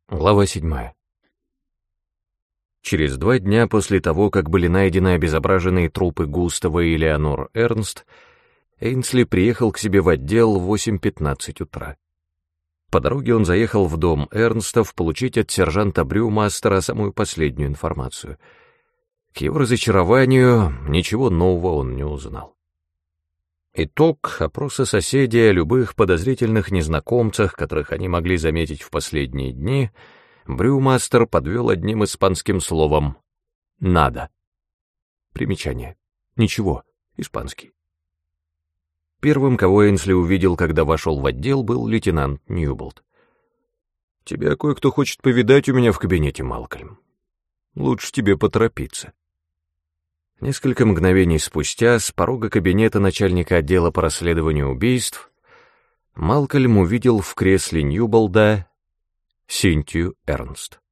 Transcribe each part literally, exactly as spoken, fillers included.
Глава седьмая. Через два дня после того, как были найдены обезображенные трупы Густава и Леонор Эрнст, Эйнсли приехал к себе в отдел в восемь пятнадцать утра. По дороге он заехал в дом Эрнстов получить от сержанта Брюмастера самую последнюю информацию. К его разочарованию ничего нового он не узнал. Итог опроса соседей о любых подозрительных незнакомцах, которых они могли заметить в последние дни, Брюмастер подвел одним испанским словом «надо». Примечание. Ничего. Испанский. Первым, кого Эйнсли увидел, когда вошел в отдел, был лейтенант Ньюболт. «Тебя кое-кто хочет повидать у меня в кабинете, Малкольм. Лучше тебе поторопиться». Несколько мгновений спустя с порога кабинета начальника отдела по расследованию убийств Малкольм увидел в кресле Ньюболда Синтию Эрнст.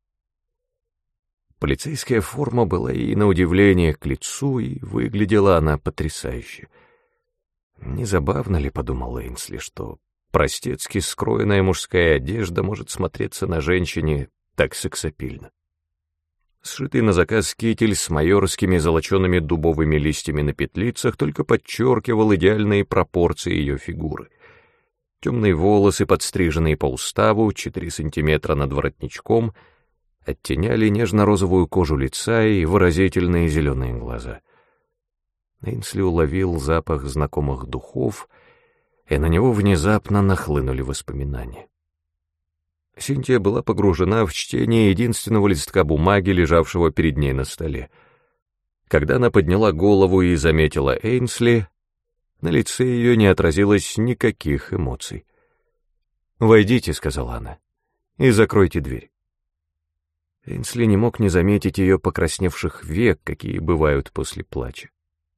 Полицейская форма была ей на удивление к лицу, и выглядела она потрясающе. Не забавно ли, подумал Эйнсли, что простецки скроенная мужская одежда может смотреться на женщине так сексапильно. Сшитый на заказ китель с майорскими золочеными дубовыми листьями на петлицах только подчеркивал идеальные пропорции ее фигуры. Темные волосы, подстриженные по уставу, четыре сантиметра над воротничком, оттеняли нежно-розовую кожу лица и выразительные зеленые глаза. Эйнсли уловил запах знакомых духов, и на него внезапно нахлынули воспоминания. Синтия была погружена в чтение единственного листка бумаги, лежавшего перед ней на столе. Когда она подняла голову и заметила Эйнсли, на лице ее не отразилось никаких эмоций. «Войдите», — сказала она, — «и закройте дверь». Эйнсли не мог не заметить ее покрасневших век, какие бывают после плача.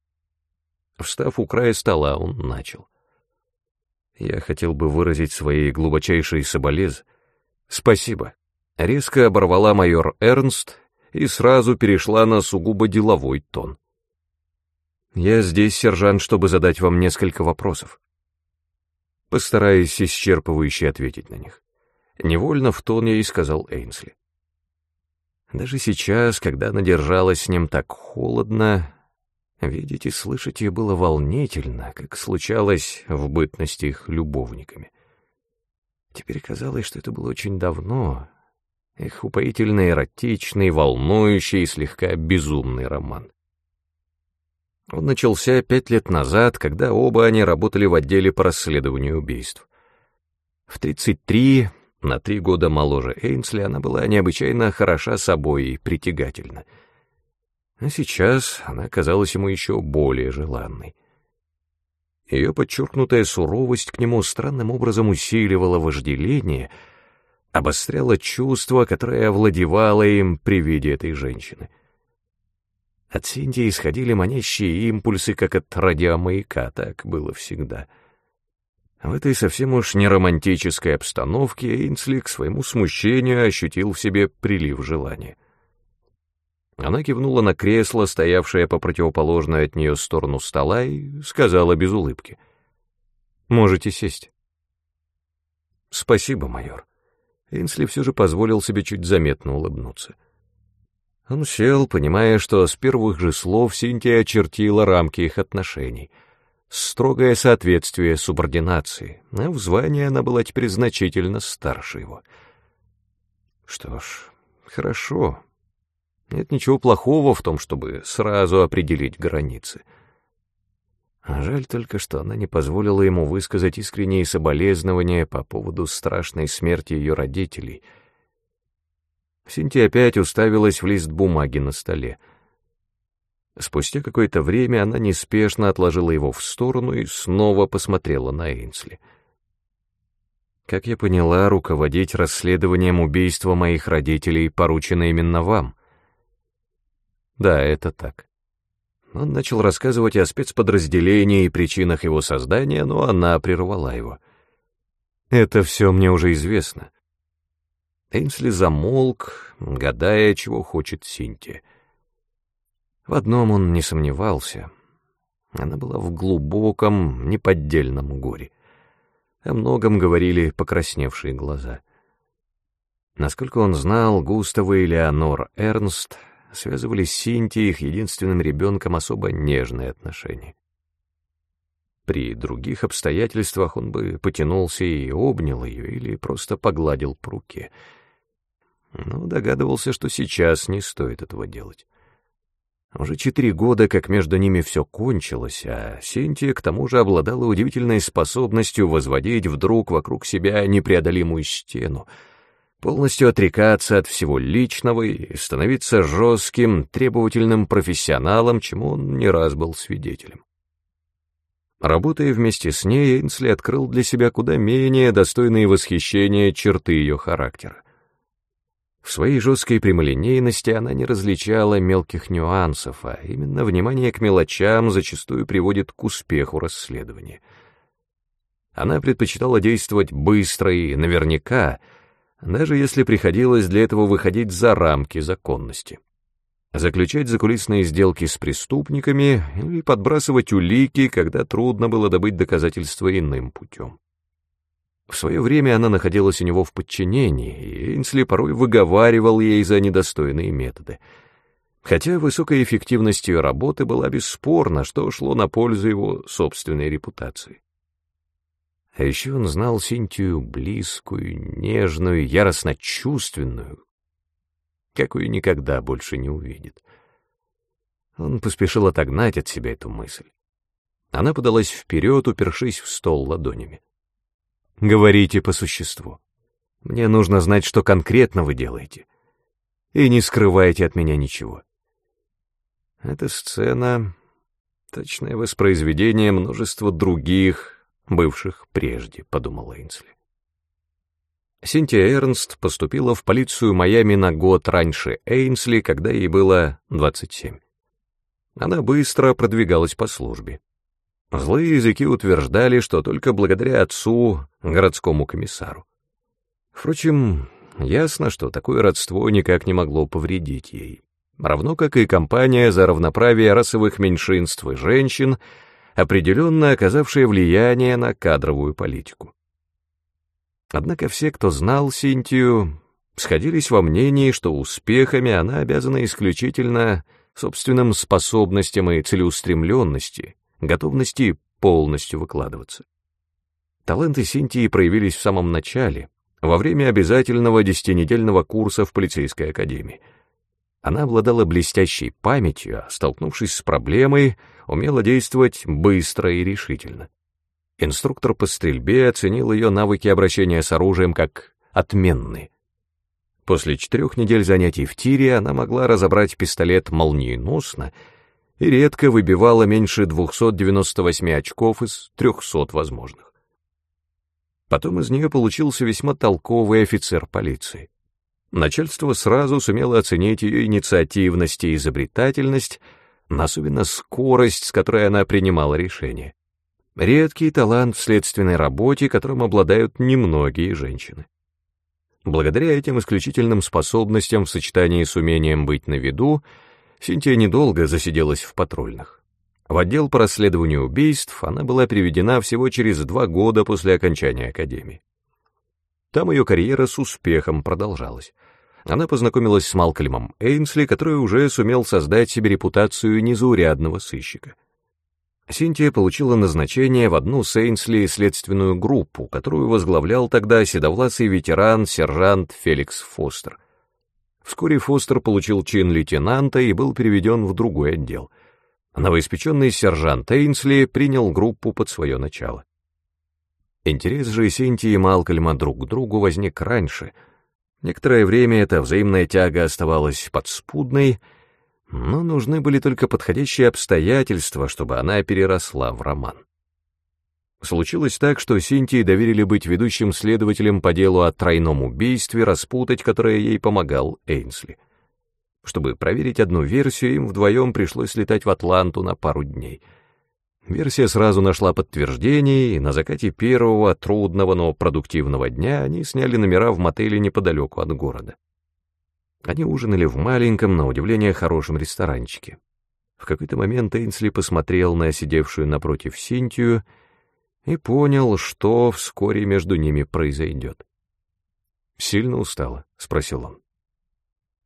Встав у края стола, он начал. «Я хотел бы выразить свои глубочайшие соболез. Спасибо», — резко оборвала майор Эрнст и сразу перешла на сугубо деловой тон. «Я здесь, сержант, чтобы задать вам несколько вопросов. Постараюсь исчерпывающе ответить на них». Невольно в тон ей сказал Эйнсли. Даже сейчас, когда она держалась с ним так холодно, видеть и слышать ее было волнительно, как случалось в бытности их любовниками. Теперь казалось, что это было очень давно, их упоительно эротичный, волнующий и слегка безумный роман. Он начался пять лет назад, когда оба они работали в отделе по расследованию убийств. В тридцать три, на три года моложе Эйнсли, она была необычайно хороша собой и притягательна. А сейчас она казалась ему еще более желанной. Ее подчеркнутая суровость к нему странным образом усиливала вожделение, обостряла чувство, которое овладевало им при виде этой женщины. От Синтии исходили манящие импульсы, как от радиомаяка, так было всегда. В этой совсем уж не романтической обстановке Эйнсли к своему смущению ощутил в себе прилив желания. Она кивнула на кресло, стоявшее по противоположную от нее сторону стола, и сказала без улыбки: «Можете сесть». «Спасибо, майор». Эйнсли все же позволил себе чуть заметно улыбнуться. Он сел, понимая, что с первых же слов Синтия очертила рамки их отношений. Строгое соответствие субординации, а в звании она была теперь значительно старше его. Что ж, хорошо. Нет ничего плохого в том, чтобы сразу определить границы. А жаль только, что она не позволила ему высказать искренние соболезнования по поводу страшной смерти ее родителей. Синтия опять уставилась в лист бумаги на столе. Спустя какое-то время она неспешно отложила его в сторону и снова посмотрела на Эйнсли. «Как я поняла, руководить расследованием убийства моих родителей поручено именно вам». Да, это так. Он начал рассказывать о спецподразделении и причинах его создания, но она прервала его. «Это все мне уже известно». Эйнсли замолк, гадая, чего хочет Синтия. В одном он не сомневался. Она была в глубоком, неподдельном горе. О многом говорили покрасневшие глаза. Насколько он знал, Густав и Элеонор Эрнст связывали с Синтией, их единственным ребенком, особо нежные отношения. При других обстоятельствах он бы потянулся и обнял ее или просто погладил по руке. Но догадывался, что сейчас не стоит этого делать. Уже четыре года, как между ними все кончилось, а Синтия к тому же обладала удивительной способностью возводить вдруг вокруг себя непреодолимую стену, полностью отрекаться от всего личного и становиться жестким, требовательным профессионалом, чему он не раз был свидетелем. Работая вместе с ней, Эйнсли открыл для себя куда менее достойные восхищения черты ее характера. В своей жесткой прямолинейности она не различала мелких нюансов, а именно внимание к мелочам зачастую приводит к успеху расследования. Она предпочитала действовать быстро и наверняка, даже если приходилось для этого выходить за рамки законности. Заключать закулисные сделки с преступниками или подбрасывать улики, когда трудно было добыть доказательства иным путем. В свое время она находилась у него в подчинении, и Эйнсли порой выговаривал ей за недостойные методы. Хотя высокая эффективность ее работы была бесспорна, что шло на пользу его собственной репутации. А еще он знал Синтию близкую, нежную, яростно чувственную, какую никогда больше не увидит. Он поспешил отогнать от себя эту мысль. Она подалась вперед, упершись в стол ладонями. «Говорите по существу. Мне нужно знать, что конкретно вы делаете. И не скрывайте от меня ничего». Эта сцена — точное воспроизведение множества других, бывших прежде, — подумал Эйнсли. Синтия Эрнст поступила в полицию Майами на год раньше Эйнсли, когда ей было двадцать семь. Она быстро продвигалась по службе. Злые языки утверждали, что только благодаря отцу, городскому комиссару. Впрочем, ясно, что такое родство никак не могло повредить ей, равно как и кампания за равноправие расовых меньшинств и женщин, определенно оказавшая влияние на кадровую политику. Однако все, кто знал Синтию, сходились во мнении, что успехами она обязана исключительно собственным способностям и целеустремленности, готовности полностью выкладываться. Таланты Синтии проявились в самом начале, во время обязательного десятинедельного курса в полицейской академии. Она обладала блестящей памятью, а, столкнувшись с проблемой, умела действовать быстро и решительно. Инструктор по стрельбе оценил ее навыки обращения с оружием как отменные. После четырех недель занятий в тире она могла разобрать пистолет молниеносно и редко выбивала меньше двухсот девяноста восьми очков из трехсот возможных. Потом из нее получился весьма толковый офицер полиции. Начальство сразу сумело оценить ее инициативность и изобретательность, но особенно скорость, с которой она принимала решения. Редкий талант в следственной работе, которым обладают немногие женщины. Благодаря этим исключительным способностям в сочетании с умением быть на виду, Синтия недолго засиделась в патрульных. В отдел по расследованию убийств она была переведена всего через два года после окончания академии. Там ее карьера с успехом продолжалась. Она познакомилась с Малкольмом Эйнсли, который уже сумел создать себе репутацию незаурядного сыщика. Синтия получила назначение в одну с Эйнсли следственную группу, которую возглавлял тогда седовласый ветеран сержант Феликс Фостер. Вскоре Фостер получил чин лейтенанта и был переведен в другой отдел. Новоиспеченный сержант Эйнсли принял группу под свое начало. Интерес же Синтии и Малкольма друг к другу возник раньше. Некоторое время эта взаимная тяга оставалась подспудной, но нужны были только подходящие обстоятельства, чтобы она переросла в роман. Случилось так, что Синтии доверили быть ведущим следователем по делу о тройном убийстве, распутать которое ей помогал Эйнсли. Чтобы проверить одну версию, им вдвоем пришлось летать в Атланту на пару дней. Версия сразу нашла подтверждение, и на закате первого, трудного, но продуктивного дня они сняли номера в мотеле неподалеку от города. Они ужинали в маленьком, на удивление, хорошем ресторанчике. В какой-то момент Эйнсли посмотрел на сидевшую напротив Синтию и понял, что вскоре между ними произойдет. «Сильно устала?» — спросил он.